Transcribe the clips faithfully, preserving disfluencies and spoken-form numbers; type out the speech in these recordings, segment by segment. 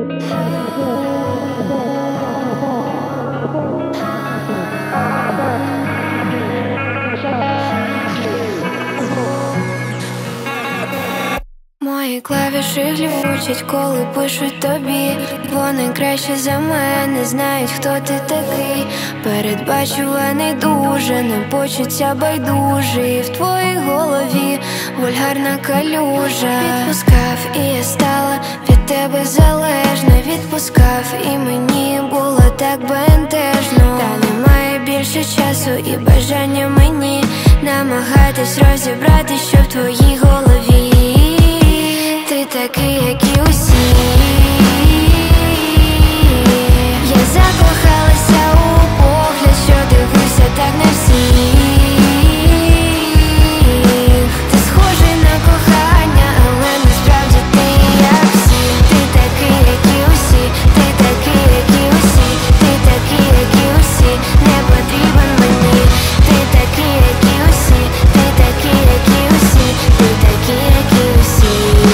Мої клавіші глючать, коли пишуть тобі. Вони краще за мене знають, хто ти такий. Передбачуваний дуже, на почуття байдужий. В твоїй голові вульгарна калюжа. Відпускав, і я стала від тебе залежна. Відпускав, і мені було так бентежно. Та немає більше часу і бажання мені намагатись розібрати, що в твоїй голові. Ти такий, як і усі. Я закохалася у погляд, що дивився так на всіх. Ти схожий на кохання, але насправді ти як всі. Ти такий, як і усі. Ти такий, як і усі. Ти такий, як і усі. Не потрібен мені. Ти такий, як і усі. Ти такий, як і усі. Ти такий, як і усі.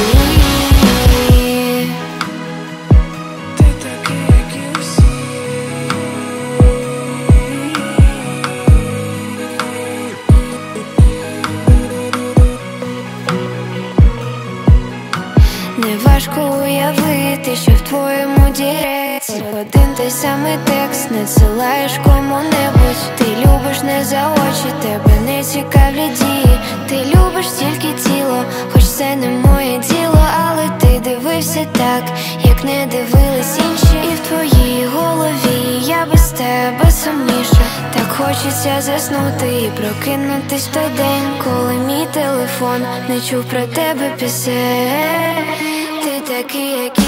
Неважко уявити, що в твоєму діректі один той самий текст надсилаєш кому-небудь. Ти любиш не за очі, тебе не цікавлять дії. Ти любиш тільки тіло, хоч це не моє діло. Але ти дивився так, як не дивились інші. І в твоїй голові я без тебе сумніша. Так хочеться заснути і прокинутись в той день, коли мій телефон не чув про тебе пісень. Ти такий, як